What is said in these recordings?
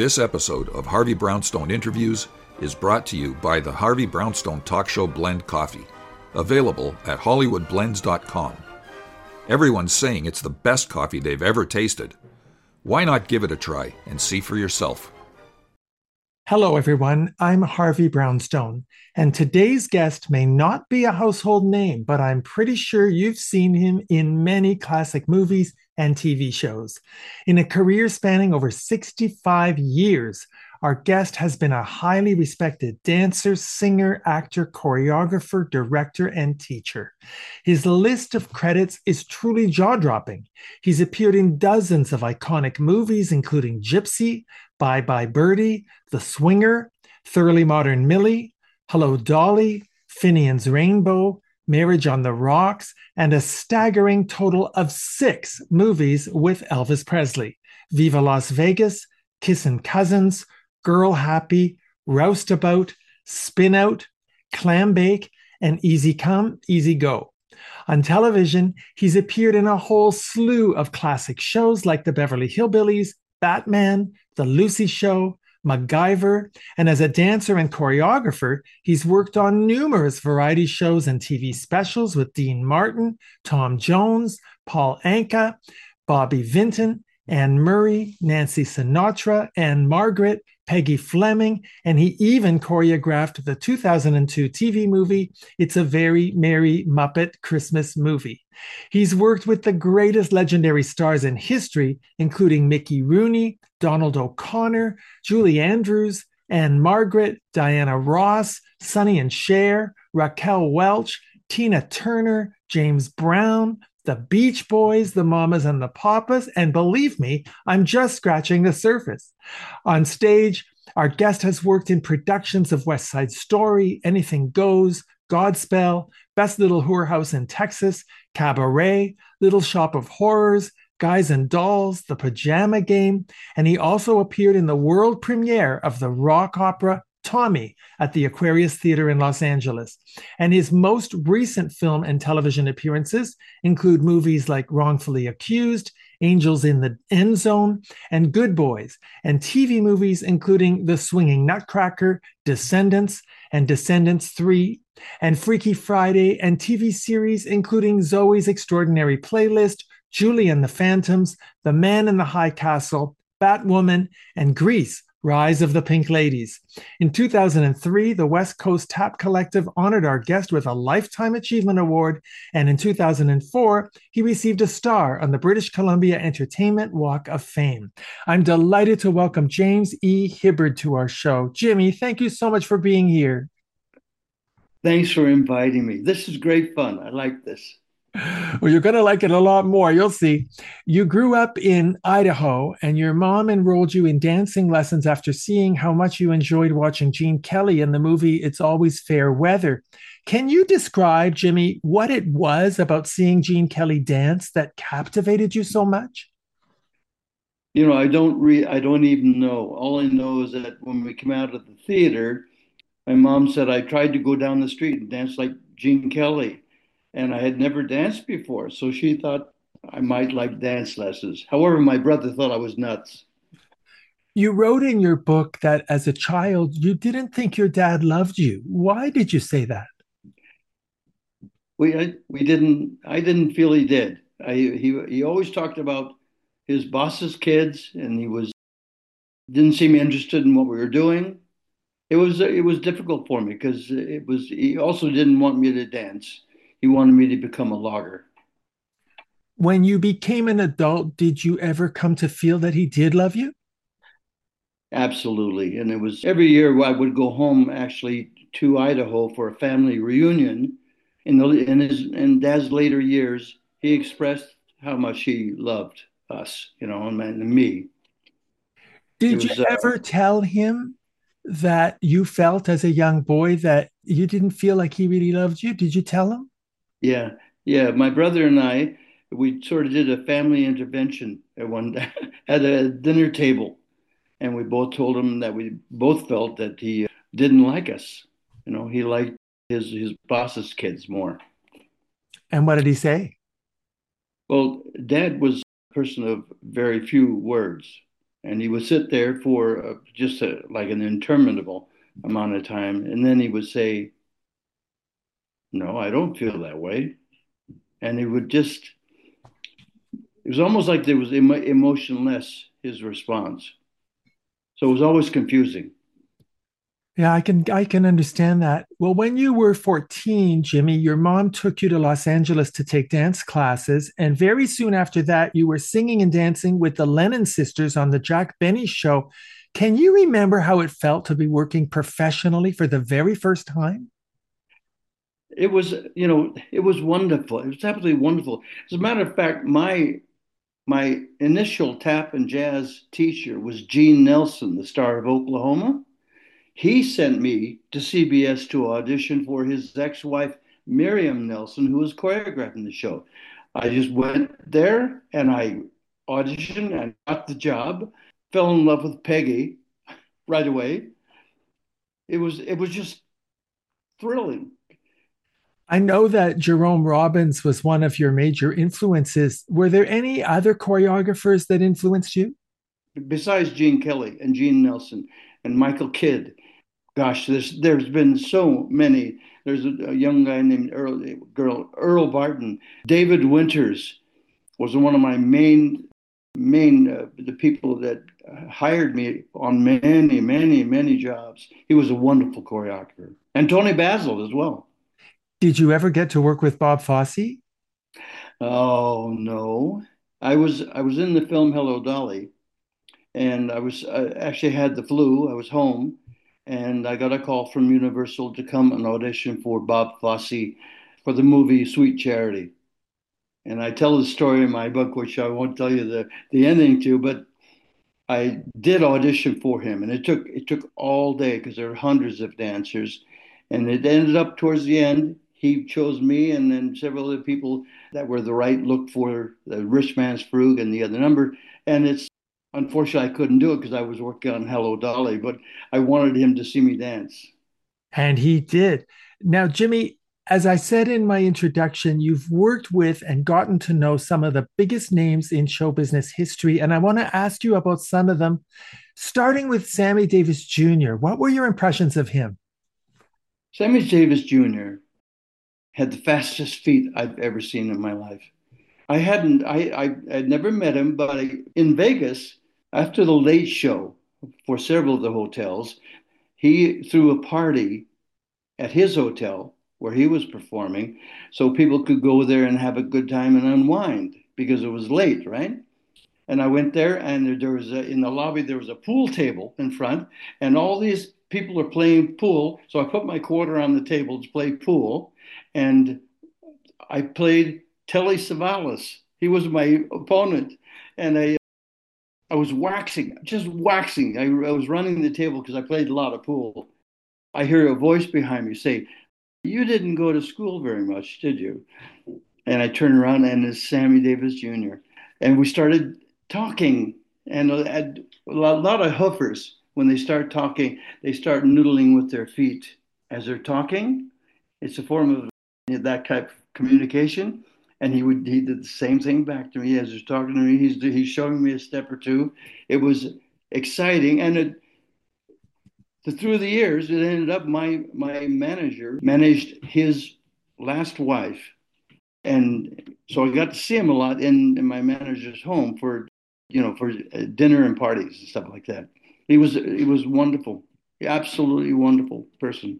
This episode of Harvey Brownstone Interviews is brought to you by the Harvey Brownstone Talk Show Blend Coffee, available at hollywoodblends.com. Everyone's saying it's the best coffee they've ever tasted. Why not give it a try and see for yourself? Hello, everyone. I'm Harvey Brownstone, and today's guest may not be a household name, but I'm pretty sure you've seen him in many classic movies and TV shows. In a career spanning over 65 years, our guest has been a highly respected dancer, singer, actor, choreographer, director, and teacher. His list of credits is truly jaw-dropping. He's appeared in dozens of iconic movies, including Gypsy, Bye Bye Birdie, The Swinger, Thoroughly Modern Millie, Hello Dolly, Finian's Rainbow, Marriage on the Rocks, and a staggering total of 6 movies with Elvis Presley: Viva Las Vegas, Kissin' Cousins, Girl Happy, Roustabout, Spin Out, Clam Bake, and Easy Come, Easy Go. On television, he's appeared in a whole slew of classic shows like The Beverly Hillbillies, Batman, The Lucy Show, MacGyver, and as a dancer and choreographer, he's worked on numerous variety shows and TV specials with Dean Martin, Tom Jones, Paul Anka, Bobby Vinton, Anne Murray, Nancy Sinatra, Anne Margaret, Peggy Fleming, and he even choreographed the 2002 TV movie, It's a Very Merry Muppet Christmas Movie. He's worked with the greatest legendary stars in history, including Mickey Rooney, Donald O'Connor, Julie Andrews, Anne Margaret, Diana Ross, Sonny and Cher, Raquel Welch, Tina Turner, James Brown, the Beach Boys, the Mamas and the Papas, and believe me, I'm just scratching the surface. On stage, our guest has worked in productions of West Side Story, Anything Goes, Godspell, Best Little Whorehouse in Texas, Cabaret, Little Shop of Horrors, Guys and Dolls, The Pajama Game, and he also appeared in the world premiere of the rock opera Tommy at the Aquarius Theater in Los Angeles. And his most recent film and television appearances include movies like Wrongfully Accused, Angels in the End Zone, and Good Boys, and TV movies including The Swinging Nutcracker, Descendants, and Descendants 3, and Freaky Friday, and TV series including Zoe's Extraordinary Playlist, Julie and the Phantoms, The Man in the High Castle, Batwoman, and Grease, Rise of the Pink Ladies. In 2003, the West Coast Tap Collective honored our guest with a Lifetime Achievement Award, and in 2004, he received a star on the British Columbia Entertainment Walk of Fame. I'm delighted to welcome James E. Hibberd to our show. Jimmy, thank you so much for being here. Thanks for inviting me. This is great fun. I like this. Well, you're going to like it a lot more. You'll see. You grew up in Idaho, and your mom enrolled you in dancing lessons after seeing how much you enjoyed watching Gene Kelly in the movie It's Always Fair Weather. Can you describe, Jimmy, what it was about seeing Gene Kelly dance that captivated you so much? I don't even know. All I know is that when we came out of the theater, my mom said I tried to go down the street and dance like Gene Kelly. And I had never danced before, so she thought I might like dance lessons. However, my brother thought I was nuts. You wrote in your book that as a child, you didn't think your dad loved you. Why did you say that? I didn't feel he did. He always talked about his boss's kids, and didn't seem interested in what we were doing. It was difficult for me because he also didn't want me to dance. He wanted me to become a logger. When you became an adult, did you ever come to feel that he did love you? Absolutely. And it was every year I would go home actually to Idaho for a family reunion. In Dad's later years, he expressed how much he loved us, and me. Did you ever tell him that you felt as a young boy that you didn't feel like he really loved you? Did you tell him? Yeah, yeah. My brother and I, we sort of did a family intervention at one at a dinner table, and we both told him that we both felt that he didn't like us. He liked his boss's kids more. And what did he say? Well, Dad was a person of very few words. and he would sit there for like an interminable amount of time, and then he would say, "No, I don't feel that way," and he would just. It was almost like there was emotionless his response, so it was always confusing. Yeah, I can understand that. Well, when you were 14, Jimmy, your mom took you to Los Angeles to take dance classes, and very soon after that, you were singing and dancing with the Lennon sisters on the Jack Benny show. Can you remember how it felt to be working professionally for the very first time? It was wonderful. It was absolutely wonderful. As a matter of fact, my initial tap and jazz teacher was Gene Nelson, the star of Oklahoma. He sent me to CBS to audition for his ex-wife, Miriam Nelson, who was choreographing the show. I just went there and I auditioned and got the job, fell in love with Peggy right away. It was just thrilling. I know that Jerome Robbins was one of your major influences. Were there any other choreographers that influenced you? Besides Gene Kelly and Gene Nelson and Michael Kidd, gosh, there's been so many. There's a young guy named Earl Barton. David Winters was one of my main the people that hired me on many jobs. He was a wonderful choreographer, and Tony Basil as well. Did you ever get to work with Bob Fosse? Oh no, I was in the film Hello Dolly, and I actually had the flu. I was home, and I got a call from Universal to come and audition for Bob Fosse for the movie Sweet Charity. And I tell the story in my book, which I won't tell you the ending to, but I did audition for him, and it took all day because there were hundreds of dancers, and it ended up towards the end. He chose me, and then several other people that were the right look for the Rich Man's Frug and the other number. And it's unfortunately I couldn't do it because I was working on Hello Dolly, but I wanted him to see me dance. And he did. Now, Jimmy, as I said in my introduction, you've worked with and gotten to know some of the biggest names in show business history. And I want to ask you about some of them, starting with Sammy Davis Jr. What were your impressions of him? Sammy Davis Jr. had the fastest feet I've ever seen in my life. I'd never met him, but in Vegas, after the late show for several of the hotels, he threw a party at his hotel where he was performing so people could go there and have a good time and unwind because it was late, right? And I went there, and there was in the lobby there was a pool table in front, and all these people are playing pool. So I put my quarter on the table to play pool, and I played Telly Savalas. He was my opponent, and I was waxing, just waxing. I was running the table because I played a lot of pool. I hear a voice behind me say, "You didn't go to school very much, did you?" And I turn around, and it's Sammy Davis Jr. And we started talking, and a lot of hoofers, when they start talking, they start noodling with their feet as they're talking. It's a form of that type of communication. And he did the same thing back to me as he's talking to me. He's showing me a step or two. It was exciting, and through the years, it ended up my manager managed his last wife, and so I got to see him a lot in my manager's home for dinner and parties and stuff like that. He was wonderful, absolutely wonderful person.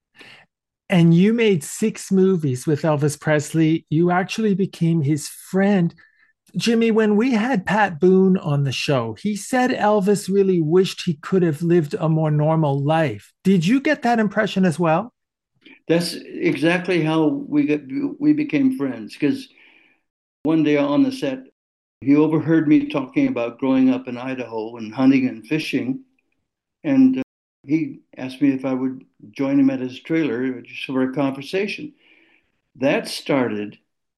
And you made six movies with Elvis Presley. You actually became his friend. Jimmy, when we had Pat Boone on the show, he said Elvis really wished he could have lived a more normal life. Did you get that impression as well? That's exactly how we became friends because one day on the set, he overheard me talking about growing up in Idaho and hunting and fishing, and he asked me if I would join him at his trailer just for a conversation. That started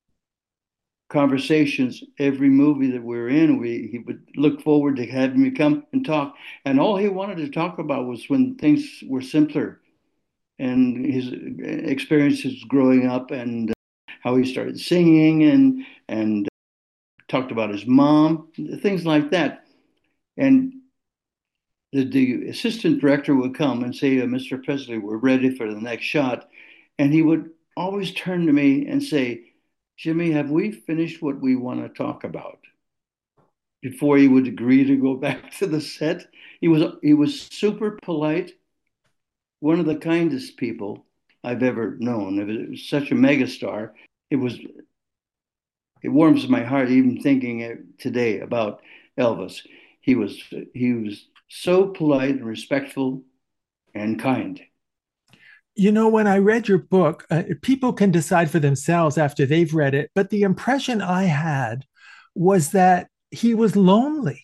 conversations every movie that we were in. He would look forward to having me come and talk, and all he wanted to talk about was when things were simpler and his experiences growing up and how he started singing and talked about his mom, things like that. And the assistant director would come and say, Mr. Presley, we're ready for the next shot. And he would always turn to me and say, Jimmy, have we finished what we want to talk about? Before he would agree to go back to the set. He was super polite, one of the kindest people I've ever known. It was such a megastar. It was it warms my heart even thinking today about Elvis. He was so polite and respectful and kind. You know, when I read your book, people can decide for themselves after they've read it, but the impression I had was that he was lonely.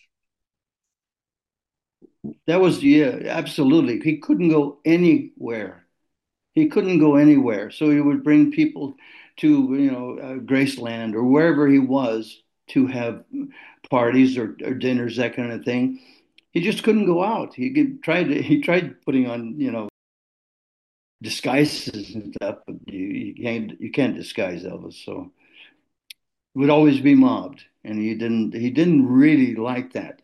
That was, yeah, absolutely. He couldn't go anywhere. He couldn't go anywhere. So he would bring people to, Graceland or wherever he was to have parties or dinners, that kind of thing. He just couldn't go out. He tried putting on, disguises and stuff, but you can't disguise Elvis. So he would always be mobbed, and he didn't really like that.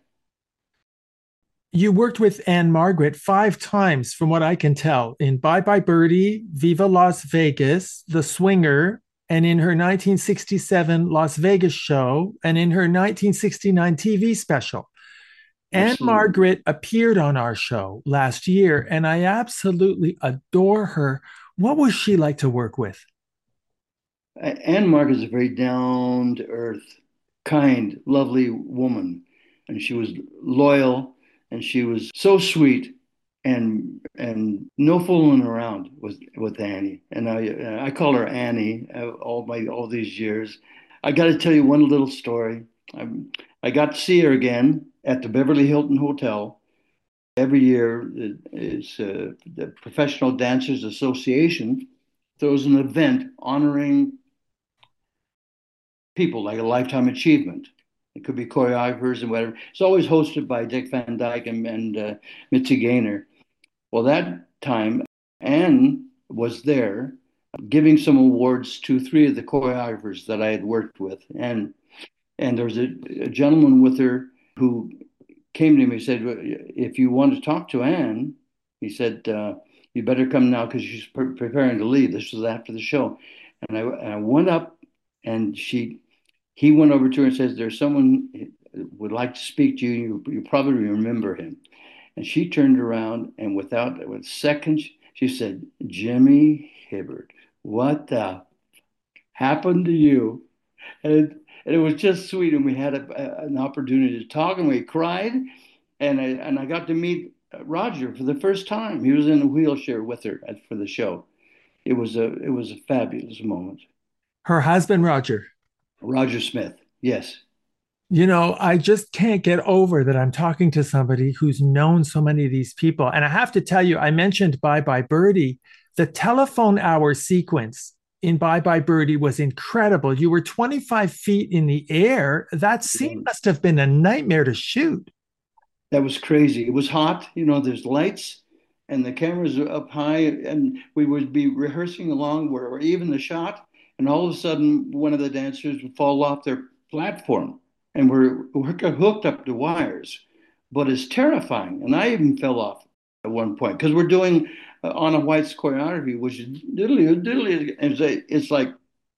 You worked with Anne Margaret 5 times, from what I can tell, in Bye Bye Birdie, Viva Las Vegas, The Swinger, and in her 1967 Las Vegas show, and in her 1969 TV special. Anne Absolutely. Margaret appeared on our show last year, and I absolutely adore her. What was she like to work with? Anne Mark is a very down to earth, kind, lovely woman, and she was loyal, and she was so sweet, and no fooling around with Annie. And I call her Annie all these years. I got to tell you one little story. I, I got to see her again at the Beverly Hilton Hotel. Every year, the Professional Dancers Association throws an event honoring people like a lifetime achievement. It could be choreographers and whatever. It's always hosted by Dick Van Dyke and Mitzi Gaynor. Well, that time, Anne was there giving some awards to three of the choreographers that I had worked with. And there was a gentleman with her who came to me and said, if you want to talk to Anne, he said, you better come now because she's preparing to leave. This was after the show. And I went up and he went over to her and says, there's someone would like to speak to you. You probably remember him. And she turned around and with seconds, she said, Jimmy Hibbert, what the happened to you? And it was just sweet. And we had an opportunity to talk and we cried. And I got to meet Roger for the first time. He was in a wheelchair with her for the show. It was a fabulous moment. Her husband, Roger. Roger Smith, yes. You know, I just can't get over that I'm talking to somebody who's known so many of these people. And I have to tell you, I mentioned Bye Bye Birdie. The telephone hour sequence in Bye Bye Birdie was incredible. You were 25 feet in the air. That scene must have been a nightmare to shoot. That was crazy. It was hot. There's lights and the cameras are up high, and we would be rehearsing along where or even the shot, and all of a sudden one of the dancers would fall off their platform, and we're hooked up to wires. But it's terrifying. And I even fell off at one point because we're doing Anna White's choreography, which is diddly diddly. And it's like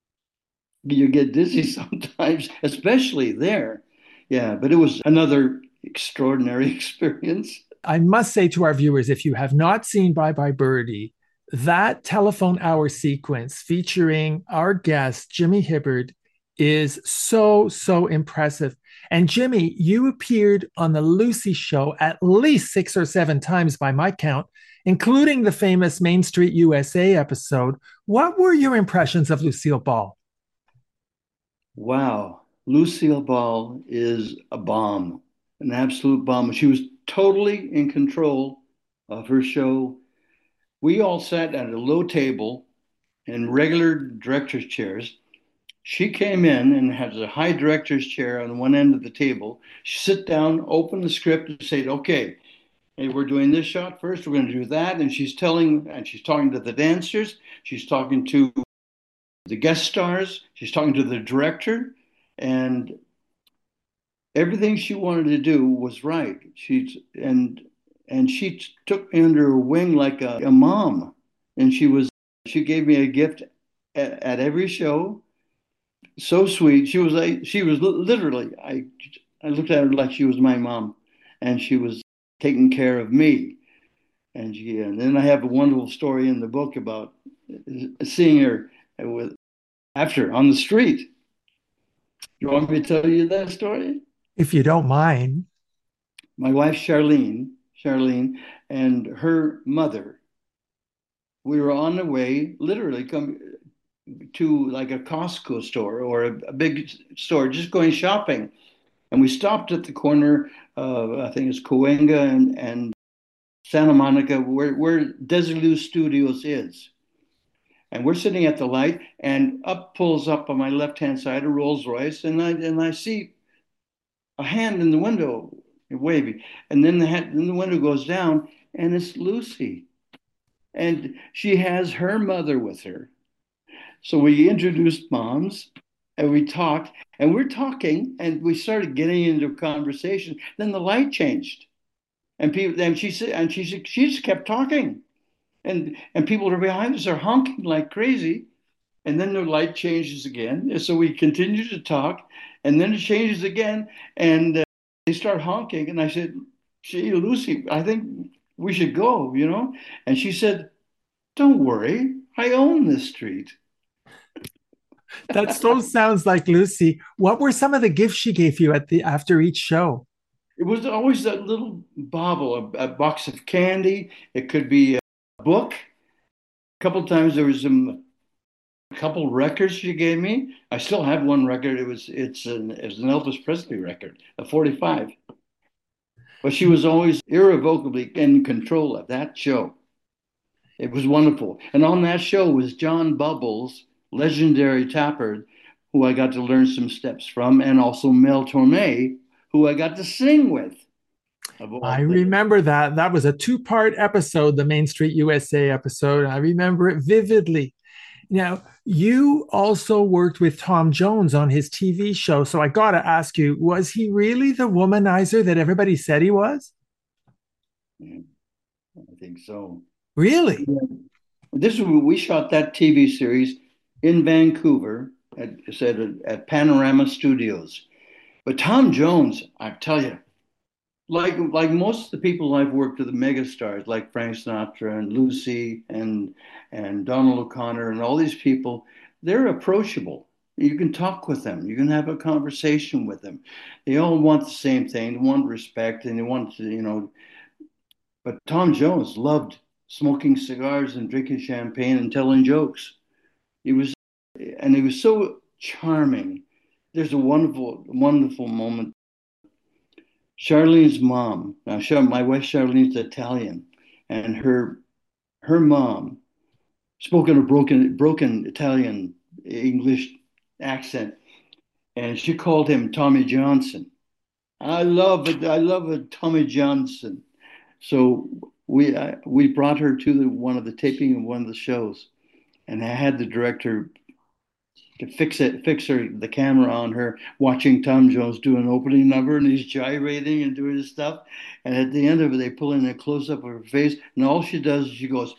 you get dizzy sometimes, especially there. Yeah, but it was another extraordinary experience. I must say to our viewers, if you have not seen Bye Bye Birdie, that telephone hour sequence featuring our guest, Jimmy Hibbard, is so, so impressive. And Jimmy, you appeared on the Lucy show at least 6 or 7 times by my count, including the famous Main Street USA episode. What were your impressions of Lucille Ball? Wow, Lucille Ball is a bomb, an absolute bomb. She was totally in control of her show. We all sat at a low table in regular director's chairs. She came in and has a high director's chair on one end of the table. She sit down, open the script, and say, "Okay, hey, we're doing this shot first. We're going to do that." And she's talking to the dancers. She's talking to the guest stars. She's talking to the director, and everything she wanted to do was right. She took me under her wing like a mom, and she gave me a gift at every show. So sweet. She was literally I looked at her like she was my mom, and she was taking care of me. And then I have a wonderful story in the book about seeing her with after on the street. You want me to tell you that story? If you don't mind. My wife Charlene, and her mother. We were on the way, literally come to like a Costco store or a big store, just going shopping. And we stopped at the corner of, I think it's Cahuenga and Santa Monica, where Desilu Studios is. And we're sitting at the light, and up pulls up on my left-hand side a Rolls Royce, and I see a hand in the window waving, and then the window goes down, and it's Lucy, and she has her mother with her. So we introduced moms, and we talked, and we're talking, and we started getting into a conversation. Then the light changed, and people, and she said, and she just kept talking, and people are behind us are honking like crazy. And then the light changes again. And so we continue to talk, and then it changes again, and they start honking. And I said, "Gee, Lucy, I think we should go, you know?" And she said, "Don't worry, I own this street." That still sounds like Lucy. What were some of the gifts she gave you at the after each show? It was always that little bauble, a box of candy. It could be a book. A couple of times there was a couple records she gave me. I still have one record. It's an Elvis Presley record, a 45. But she was always irrevocably in control of that show. It was wonderful. And on that show was John Bubbles, legendary tapper, who I got to learn some steps from, and also Mel Torme, who I got to sing with, of I all things. remember that. That was a two-part episode, the Main Street USA episode. I remember it vividly. Now, you also worked with Tom Jones on his TV show. So I got to ask you, was he really the womanizer that everybody said he was? Yeah, I think so. Really? We shot that TV series in Vancouver at Panorama Studios. But Tom Jones, I tell you, like most of the people I've worked with, the megastars like Frank Sinatra and Lucy and Donald O'Connor and all these people, they're approachable. You can talk with them. You can have a conversation with them. They all want the same thing. They want respect, and they want to, you know. But Tom Jones loved smoking cigars and drinking champagne and telling jokes. He was, and he was so charming. There's a wonderful, wonderful moment. Charlene's mom, now my wife Charlene's Italian, and her mom spoke in a broken Italian English accent, and she called him Tommy Johnson. I love it. I love it, Tommy Johnson. So we brought her to one of the taping of one of the shows, and I had the director to fix her the camera on her, watching Tom Jones do an opening number, and he's gyrating and doing his stuff. And at the end of it, they pull in a close up of her face, and all she does is she goes,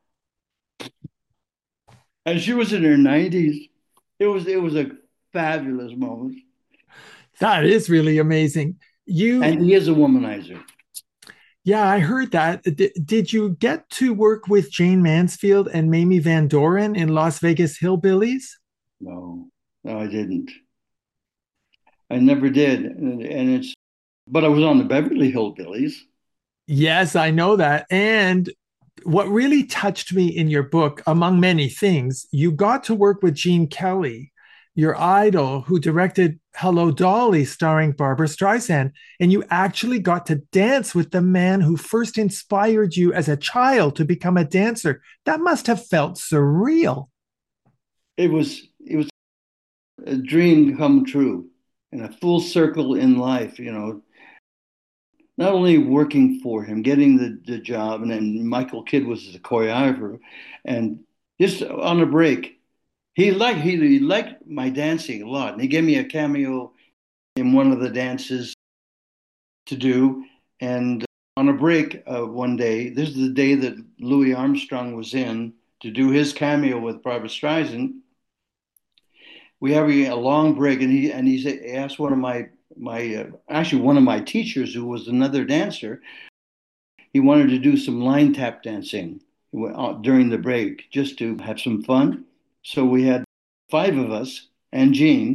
and she was in her 90s. It was a fabulous moment. That is really amazing. You, And he is a womanizer. yeah, I heard that. Did you get to work with Jane Mansfield and Mamie Van Doren in Las Vegas Hillbillies? No, no, I didn't. I never did. And it's, but I was on the Beverly Hillbillies. Yes, I know that. And what really touched me in your book, among many things, you got to work with Gene Kelly, your idol, who directed Hello Dolly, starring Barbara Streisand. And you actually got to dance with the man who first inspired you as a child to become a dancer. That must have felt surreal. It was a dream come true and a full circle in life, you know. Not only working for him, getting the job, and then Michael Kidd was the choreographer, and just on a break, he liked my dancing a lot, and he gave me a cameo in one of the dances to do. And on a break one day, this is the day that Louis Armstrong was in to do his cameo with Barbara Streisand. We have a long break, and he asked one of my actually one of my teachers who was another dancer. He wanted to do some line tap dancing during the break just to have some fun. So we had five of us and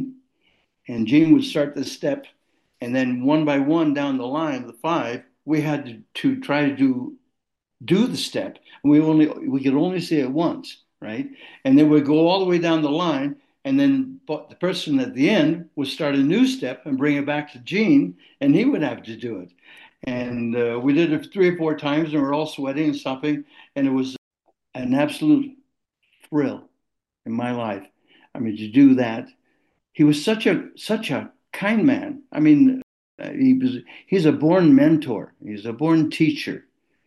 Gene would start the step, and then one by one down the line, the five, we had to try to do the step. We could only say it once, right? And then we'd go all the way down the line, and then the person at the end would start a new step and bring it back to Gene, and he would have to do it. And we did it 3 or 4 times, and we're all sweating and stopping, and it was an absolute thrill in my life. I mean, to do that, he was such a kind man. I mean, he's a born mentor. He's a born teacher.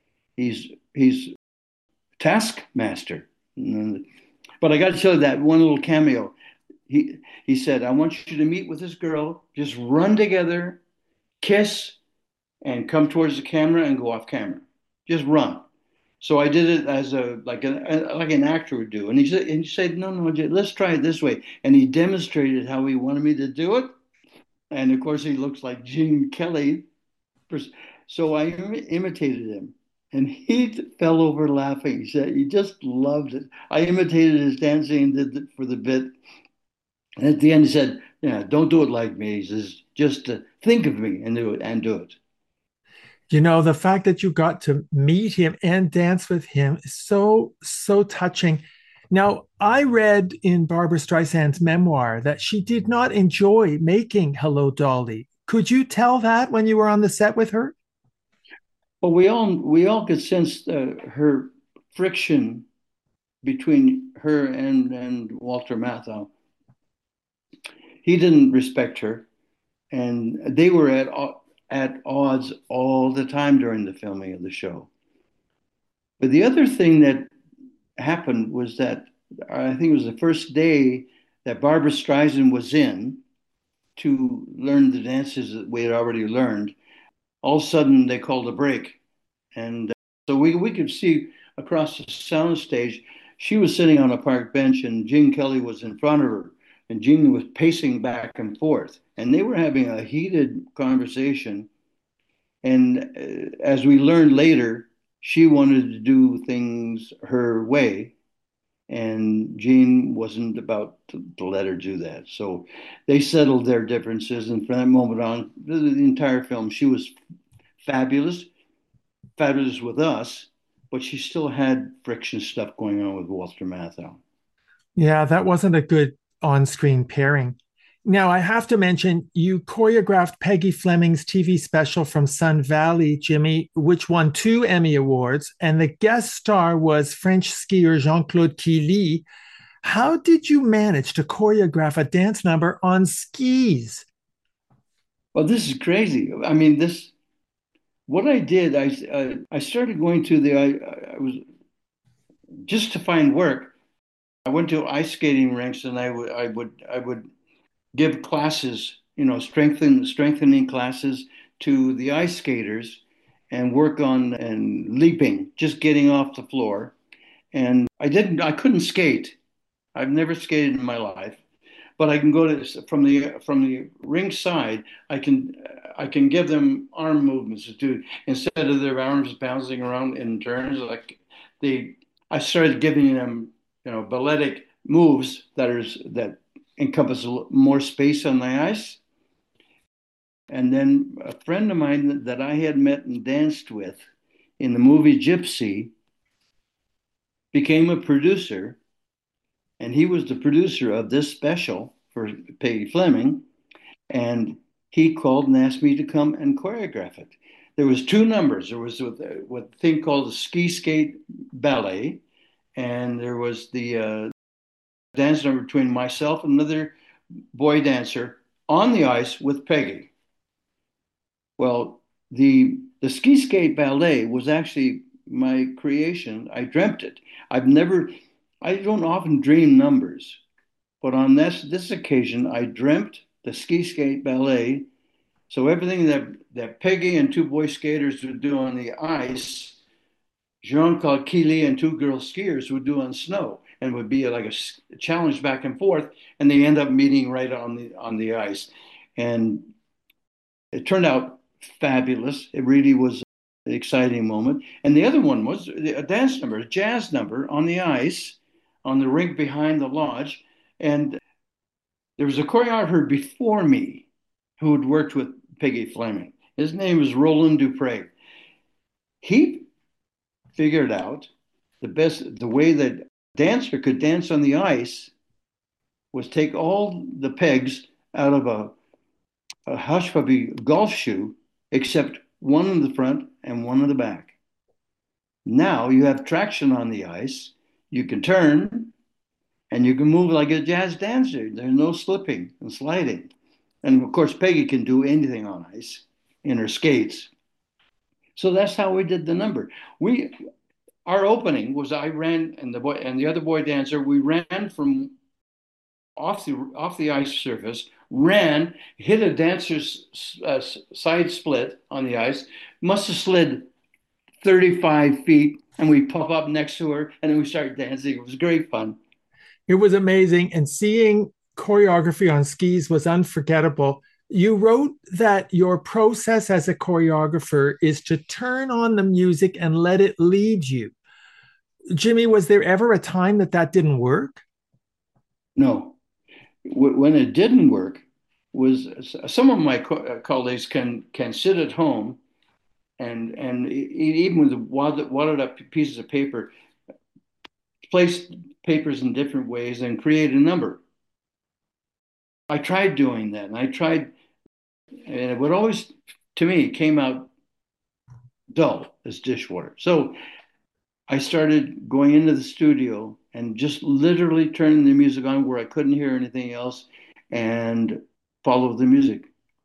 He's taskmaster. But I got to tell you that one little cameo. He said, "I want you to meet with this girl. Just run together, kiss, and come towards the camera and go off camera. Just run." So I did it as like an actor would do. And he said, "No, no, let's try it this way." And he demonstrated how he wanted me to do it. And of course, he looks like Gene Kelly. So I imitated him. And he fell over laughing. He said he just loved it. I imitated his dancing and did it for the bit. And at the end, he said, "Yeah, don't do it like me." He says, "Just think of me and do it." You know, the fact that you got to meet him and dance with him is so, so touching. Now, I read in Barbara Streisand's memoir that she did not enjoy making Hello, Dolly. Could you tell that when you were on the set with her? Well, we all could sense her friction between her and Walter Matthau. He didn't respect her, and they were at odds all the time during the filming of the show. But the other thing that happened was that I think it was the first day that Barbara Streisand was in to learn the dances that we had already learned. All of a sudden, they called a break, and so we could see across the sound stage. She was sitting on a park bench, and Gene Kelly was in front of her, and Gene was pacing back and forth, and they were having a heated conversation. And as we learned later, she wanted to do things her way, and Gene wasn't about to let her do that. So they settled their differences, and from that moment on, the entire film, she was fabulous, fabulous with us, but she still had friction stuff going on with Walter Matthau. Yeah, that wasn't a good on screen pairing. Now, I have to mention you choreographed Peggy Fleming's TV special from Sun Valley, Jimmy, which won 2 Emmy Awards, and the guest star was French skier Jean Claude Killy. How did you manage to choreograph a dance number on skis? Well, this is crazy. I mean, this what I did. I started going to I was just to find work. I went to ice skating rinks, and I would give classes, strengthening classes to the ice skaters and work on and leaping, just getting off the floor. And I couldn't skate. I've never skated in my life, but I can go to from the rink side. I can give them arm movements to do instead of their arms bouncing around in turns. Like I started giving them, balletic moves that encompass more space on the ice. And then a friend of mine that I had met and danced with in the movie Gypsy became a producer, and he was the producer of this special for Peggy Fleming. And he called and asked me to come and choreograph it. There was 2 numbers. There was what thing called the ski skate ballet, and there was the dance number between myself and another boy dancer on the ice with Peggy. Well, the ski skate ballet was actually my creation. I dreamt it. I don't often dream numbers, but on this occasion, I dreamt the ski skate ballet. So everything that Peggy and two boy skaters would do on the ice, Jean-Claude Keely and two girl skiers would do on snow, and would be like a challenge back and forth, and they end up meeting right on the ice. And it turned out fabulous. It really was an exciting moment. And the other one was a dance number, a jazz number on the ice, on the rink behind the lodge. And there was a choreographer before me who had worked with Peggy Fleming. His name was Roland Dupre. He figured out the way that dancer could dance on the ice was take all the pegs out of a hush puppy golf shoe, except one in the front and one in the back. Now you have traction on the ice. You can turn and you can move like a jazz dancer. There's no slipping and sliding. And of course, Peggy can do anything on ice in her skates. So that's how we did the number. Our opening was I ran and the other boy dancer, we ran from off the ice surface, ran, hit a dancer's side split on the ice, must have slid 35 feet, and we pop up next to her, and then we start dancing. It was great fun. It was amazing. And seeing choreography on skis was unforgettable. You wrote that your process as a choreographer is to turn on the music and let it lead you. Jimmy, was there ever a time that didn't work? No. When it didn't work was some of my colleagues can sit at home and even with the wadded up pieces of paper, place papers in different ways and create a number. I tried doing that, and it would always, to me, came out dull as dishwater. So I started going into the studio and just literally turning the music on where I couldn't hear anything else and follow the music.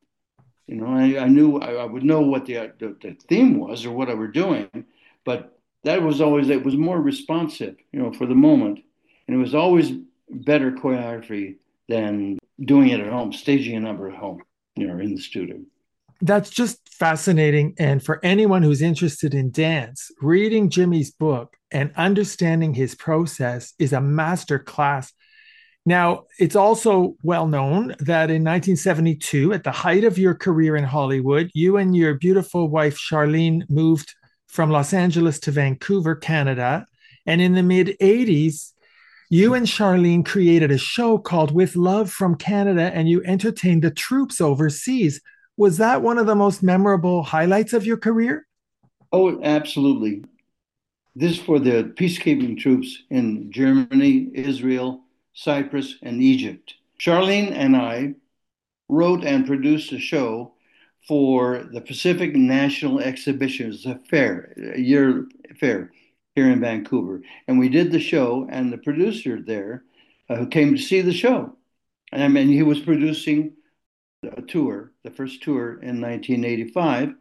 I knew I would know what the theme was or what I were doing, but it was more responsive, for the moment. And it was always better choreography than doing it at home, staging a number at home, in the studio. That's just fascinating. And for anyone who's interested in dance, reading Jimmy's book and understanding his process is a master class. Now, it's also well known that in 1972, at the height of your career in Hollywood, you and your beautiful wife, Charlene, moved from Los Angeles to Vancouver, Canada. And in the mid 80s, you and Charlene created a show called With Love from Canada, and you entertained the troops overseas. Was that one of the most memorable highlights of your career? Oh, absolutely. This is for the peacekeeping troops in Germany, Israel, Cyprus, and Egypt. Charlene and I wrote and produced a show for the Pacific National Exhibition. It's a year fair here in Vancouver. And we did the show, and the producer there who came to see the show. And I mean, he was producing a tour, the first tour in 1985.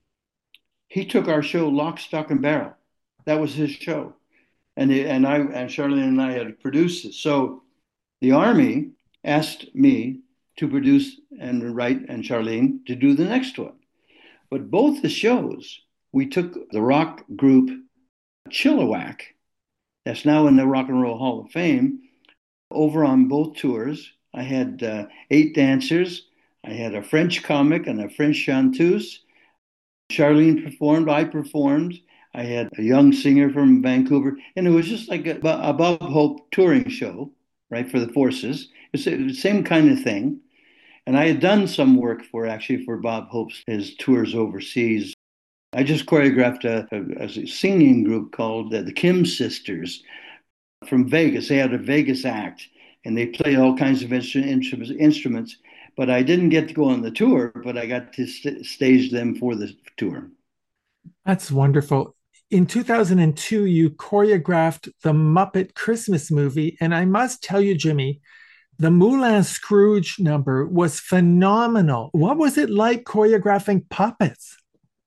He took our show lock, stock, and barrel. That was his show. And Charlene and I had produced it. So the Army asked me to produce and write, and Charlene to do the next one. But both the shows, we took the rock group Chilliwack, that's now in the Rock and Roll Hall of Fame, over on both tours. I had 8 dancers. I had a French comic and a French chanteuse. Charlene performed, I performed. I had a young singer from Vancouver, and it was just like a Bob Hope touring show, right, for the forces. It's the same kind of thing. And I had done some work for Bob Hope's his tours overseas. I just choreographed a singing group called the Kim Sisters from Vegas. They had a Vegas act, and they played all kinds of instruments. But I didn't get to go on the tour, but I got to stage them for the tour. That's wonderful. In 2002, you choreographed the Muppet Christmas movie. And I must tell you, Jimmy, the Moulin Scrooge number was phenomenal. What was it like choreographing puppets?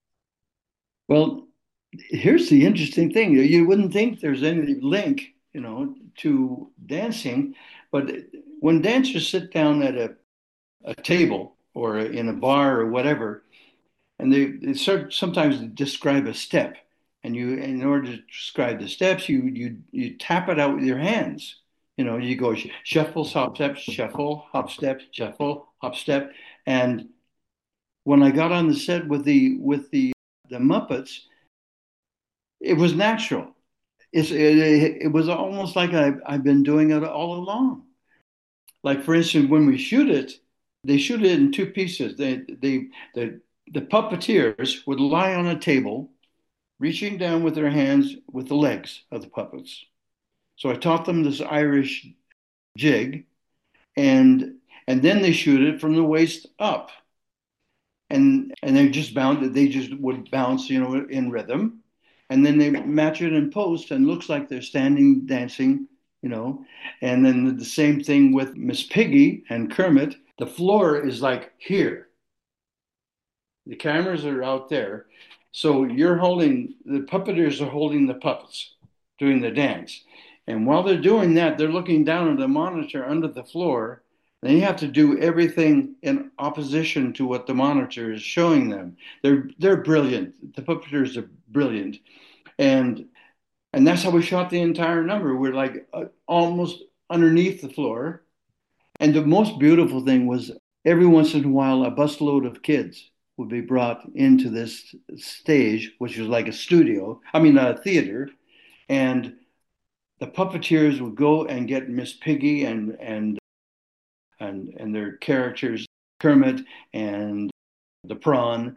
Well, here's the interesting thing. You wouldn't think there's any link, to dancing, but when dancers sit down at a table or in a bar or whatever, and they start sometimes to describe a step. And you, in order to describe the steps, you tap it out with your hands. You go shuffle, hop step, shuffle, hop step, shuffle, hop step. And when I got on the set with the Muppets, it was natural. It was almost like I've been doing it all along. Like for instance, when we shoot it, they shoot it in two pieces. The puppeteers would lie on a table, reaching down with their hands with the legs of the puppets. So I taught them this Irish jig, and then they shoot it from the waist up, and they just bound. They just would bounce, in rhythm, and then they match it in post, and it looks like they're standing dancing, you know. And then the same thing with Miss Piggy and Kermit. The floor is like here. The cameras are out there. So the puppeteers are holding the puppets, doing the dance. And while they're doing that, they're looking down at a monitor under the floor. And you have to do everything in opposition to what the monitor is showing them. They're brilliant. The puppeteers are brilliant. And that's how we shot the entire number. We're like almost underneath the floor. And the most beautiful thing was every once in a while, a busload of kids would be brought into this stage, which was like a theater. And the puppeteers would go and get Miss Piggy and their characters, Kermit and the prawn,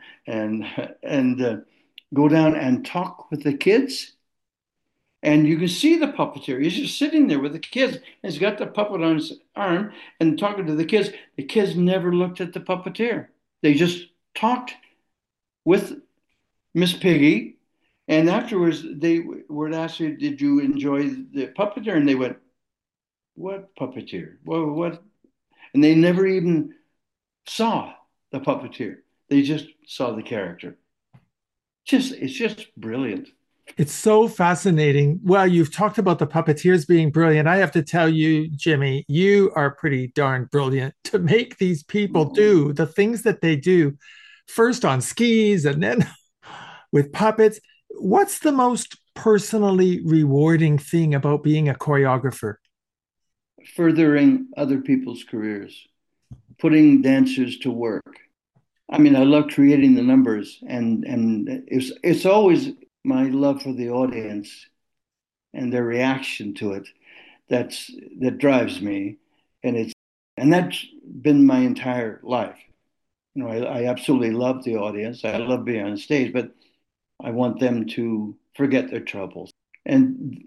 and go down and talk with the kids. And you can see the puppeteer. He's just sitting there with the kids. And he's got the puppet on his arm and talking to the kids. The kids never looked at the puppeteer. They just talked with Miss Piggy. And afterwards, they were asked, "Did you enjoy the puppeteer?" And they went, "What puppeteer? What?" And they never even saw the puppeteer. They just saw the character. It's just brilliant. It's so fascinating. Well, you've talked about the puppeteers being brilliant. I have to tell you, Jimmy, you are pretty darn brilliant to make these people do the things that they do, first on skis and then with puppets. What's the most personally rewarding thing about being a choreographer? Furthering other people's careers, putting dancers to work. I mean, I love creating the numbers, and it's always my love for the audience and their reaction to it that drives me, and that's been my entire life. I absolutely love the audience. I love being on stage, but I want them to forget their troubles, and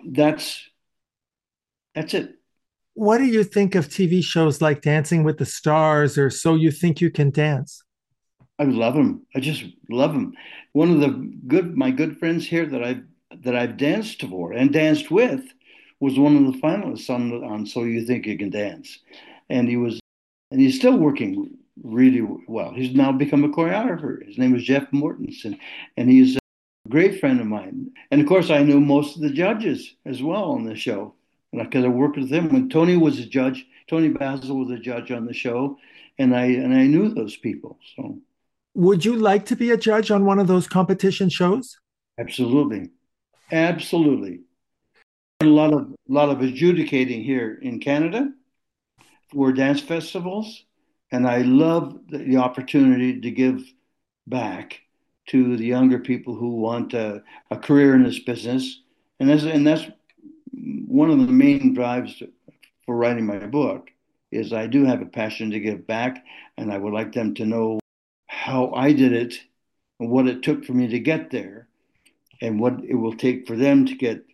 that's it. What do you think of TV shows like Dancing with the Stars or So You Think You Can Dance? I love them. I just love them. One of my good friends here that I've danced for and danced with was one of the finalists on So You Think You Can Dance, and he's still working really well. He's now become a choreographer. His name is Jeff Mortensen, and he's a great friend of mine. And of course, I knew most of the judges as well on the show because I worked with him when Tony was a judge. Tony Basil was a judge on the show, and I knew those people. So. Would you like to be a judge on one of those competition shows? Absolutely. Absolutely. A lot of adjudicating here in Canada for dance festivals, and I love the opportunity to give back to the younger people who want a career in this business, and that's one of the main drives for writing my book. Is I do have a passion to give back, and I would like them to know how I did it and what it took for me to get there and what it will take for them to get.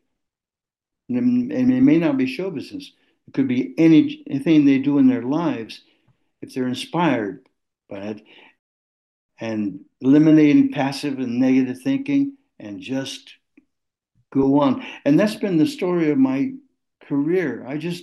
And it may not be show business. It could be anything they do in their lives if they're inspired by it and eliminating passive and negative thinking and just go on. And that's been the story of my career.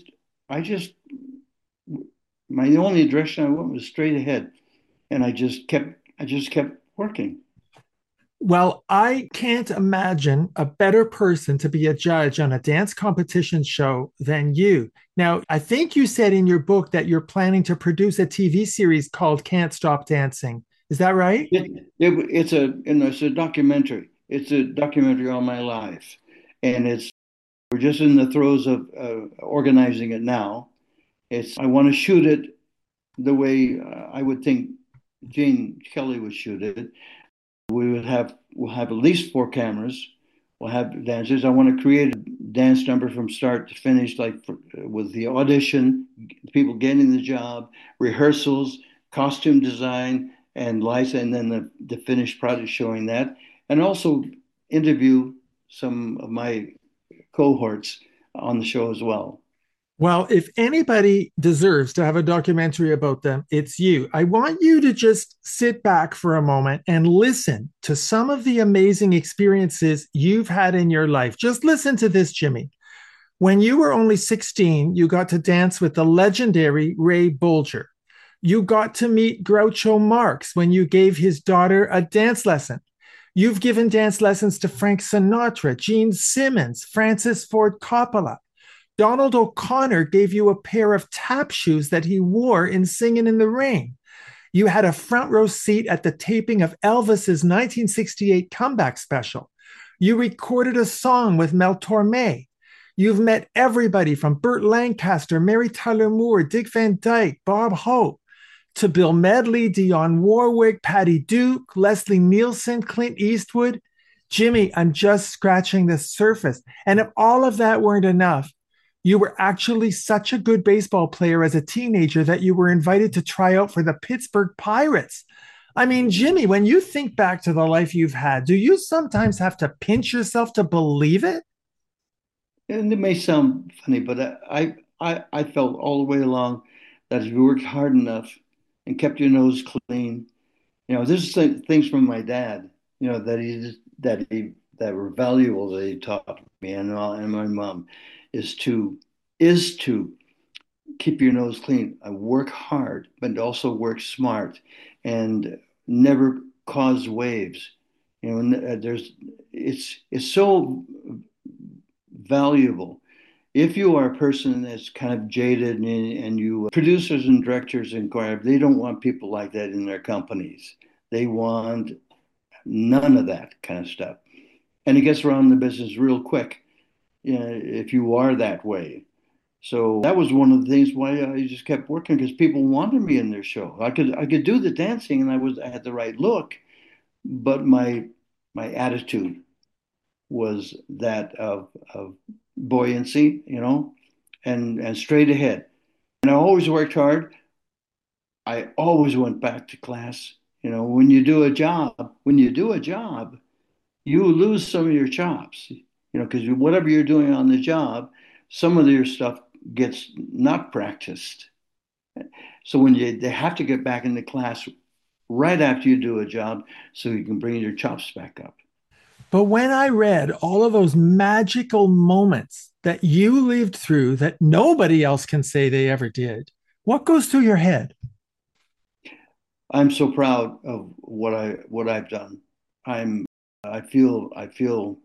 My only direction I went was straight ahead. And I just kept working. Well, I can't imagine a better person to be a judge on a dance competition show than you. Now, I think you said in your book that you're planning to produce a TV series called Can't Stop Dancing. Is that right? It's a documentary. It's a documentary on my life, and it's we're just in the throes of organizing it now. It's I want to shoot it the way I would think Gene Kelly would shoot it. We'll have at least four cameras. We'll have dancers. I want to create a dance number from start to finish, with the audition, people getting the job, rehearsals, costume design, and lights, and then the finished product showing that, and also interview some of my cohorts on the show as well. Well, if anybody deserves to have a documentary about them, it's you. I want you to just sit back for a moment and listen to some of the amazing experiences you've had in your life. Just listen to this, Jimmy. When you were only 16, you got to dance with the legendary Ray Bolger. You got to meet Groucho Marx when you gave his daughter a dance lesson. You've given dance lessons to Frank Sinatra, Gene Simmons, Francis Ford Coppola. Donald O'Connor gave you a pair of tap shoes that he wore in Singing in the Rain. You had a front row seat at the taping of Elvis's 1968 comeback special. You recorded a song with Mel Torme. You've met everybody from Burt Lancaster, Mary Tyler Moore, Dick Van Dyke, Bob Hope, to Bill Medley, Dionne Warwick, Patty Duke, Leslie Nielsen, Clint Eastwood. Jimmy, I'm just scratching the surface. And if all of that weren't enough, you were actually such a good baseball player as a teenager that you were invited to try out for the Pittsburgh Pirates. I mean, Jimmy, when you think back to the life you've had, do you sometimes have to pinch yourself to believe it? And it may sound funny, but I felt all the way along that if you worked hard enough and kept your nose clean, this is things from my dad, that were valuable that he taught me and my mom is to keep your nose clean. I work hard, but also work smart and never cause waves. There's it's so valuable. If you are a person that's kind of jaded and you producers and directors inquire, they don't want people like that in their companies. They want none of that kind of stuff. And it gets around the business real quick, if you are that way. So that was one of the things why I just kept working because people wanted me in their show. I could do the dancing and I had the right look, but my attitude was that of buoyancy, and straight ahead. And I always worked hard. I always went back to class. When you do a job, you lose some of your chops, because whatever you're doing on the job, some of your stuff gets not practiced. So they have to get back into class right after you do a job so you can bring your chops back up. But when I read all of those magical moments that you lived through that nobody else can say they ever did, what goes through your head? I'm so proud of what I've done. I feel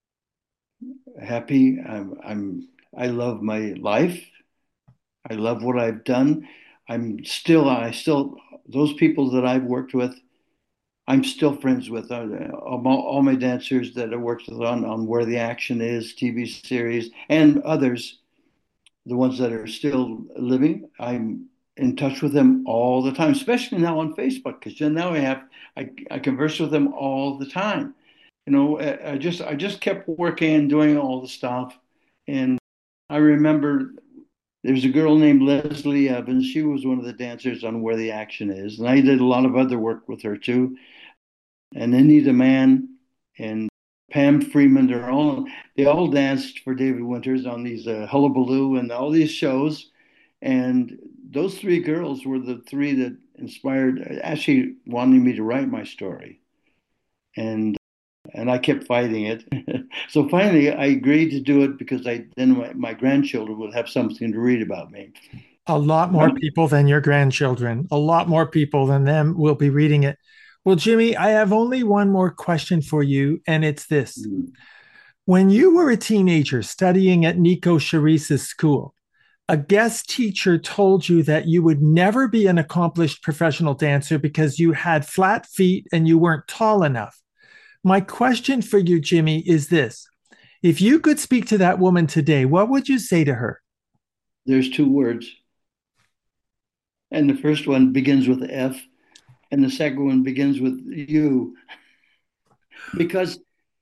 happy. I love my life. I love what I've done. I still those people that I've worked with, I'm still friends with. All my dancers that I worked with on Where the Action Is TV series and others, the ones that are still living, I'm in touch with them all the time, especially now on Facebook, because now I converse with them all the time. I just kept working and doing all the stuff. And I remember there's a girl named Leslie Evans. She was one of the dancers on Where the Action Is. And I did a lot of other work with her too. And Anita Mann and Pam Freeman, they all danced for David Winters on these Hullabaloo and all these shows. And those three girls were the three that inspired, actually wanting me to write my story. And and I kept fighting it. So finally, I agreed to do it because then my grandchildren would have something to read about me. A lot more people than your grandchildren, a lot more people than them will be reading it. Well, Jimmy, I have only one more question for you, and it's this. Mm. When you were a teenager studying at Nico Cherise's school, a guest teacher told you that you would never be an accomplished professional dancer because you had flat feet and you weren't tall enough. My question for you, Jimmy, is this. If you could speak to that woman today, what would you say to her? There's two words, and the first one begins with F, and the second one begins with U. Because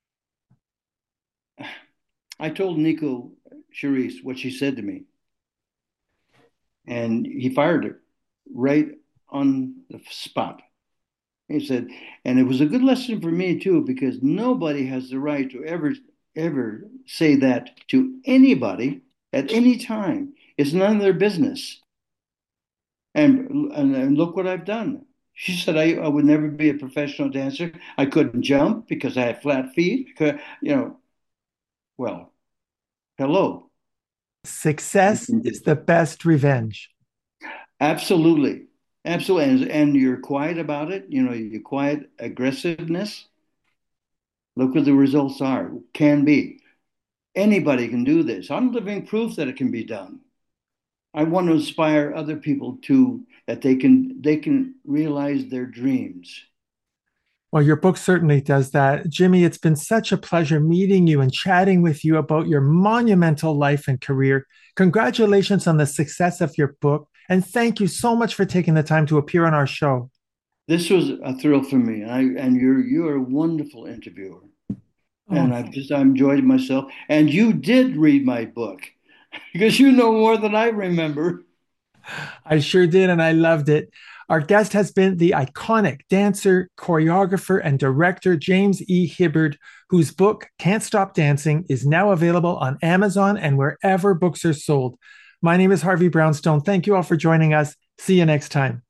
I told Nico Cherise what she said to me, and he fired her right on the spot. He said, and it was a good lesson for me too, because nobody has the right to ever say that to anybody at any time. It's none of their business. And look what I've done. She said I would never be a professional dancer. I couldn't jump because I had flat feet. Well, hello. Success is the best revenge. Absolutely. Absolutely. And you're quiet about it. Your quiet aggressiveness. Look what the results are. Can be. Anybody can do this. I'm living proof that it can be done. I want to inspire other people too, that they can realize their dreams. Well, your book certainly does that. Jimmy, it's been such a pleasure meeting you and chatting with you about your monumental life and career. Congratulations on the success of your book. And thank you so much for taking the time to appear on our show. This was a thrill for me. And you're a wonderful interviewer. And I enjoyed myself. And you did read my book because you know more than I remember. I sure did, and I loved it. Our guest has been the iconic dancer, choreographer, and director James E. Hibberd, whose book, Can't Stop Dancing, is now available on Amazon and wherever books are sold. My name is Harvey Brownstone. Thank you all for joining us. See you next time.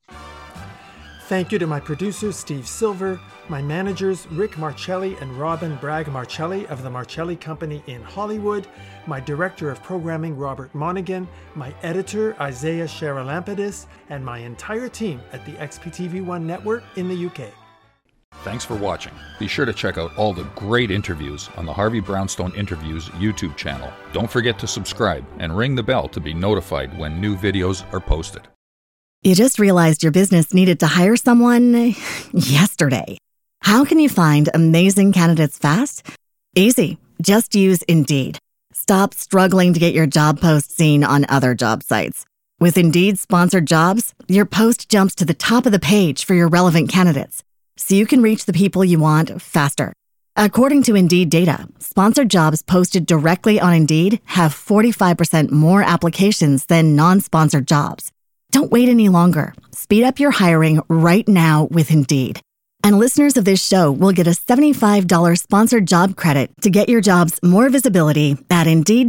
Thank you to my producers, Steve Silver, my managers, Rick Marcelli and Robin Bragg Marcelli of the Marcelli Company in Hollywood, my director of programming, Robert Monaghan, my editor, Isaiah Sheralampidis, and my entire team at the XPTV1 network in the UK. Thanks for watching. Be sure to check out all the great interviews on the Harvey Brownstone Interviews YouTube channel. Don't forget to subscribe and ring the bell to be notified when new videos are posted. You just realized your business needed to hire someone yesterday. How can you find amazing candidates fast? Easy. Just use Indeed. Stop struggling to get your job post seen on other job sites. With Indeed sponsored jobs, your post jumps to the top of the page for your relevant candidates, so you can reach the people you want faster. According to Indeed data, sponsored jobs posted directly on Indeed have 45% more applications than non-sponsored jobs. Don't wait any longer. Speed up your hiring right now with Indeed. And listeners of this show will get a $75 sponsored job credit to get your jobs more visibility at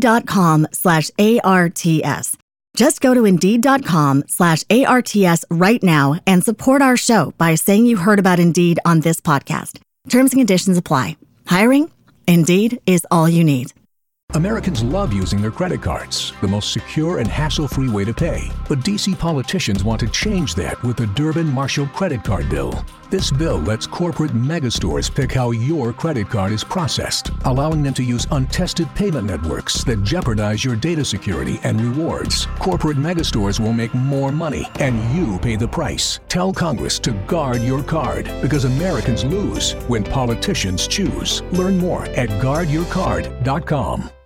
Indeed.com/ARTS. Just go to Indeed.com/ARTS right now and support our show by saying you heard about Indeed on this podcast. Terms and conditions apply. Hiring? Indeed is all you need. Americans love using their credit cards, the most secure and hassle-free way to pay. But D.C. politicians want to change that with the Durbin-Marshall credit card bill. This bill lets corporate megastores pick how your credit card is processed, allowing them to use untested payment networks that jeopardize your data security and rewards. Corporate megastores will make more money, and you pay the price. Tell Congress to guard your card, because Americans lose when politicians choose. Learn more at guardyourcard.com.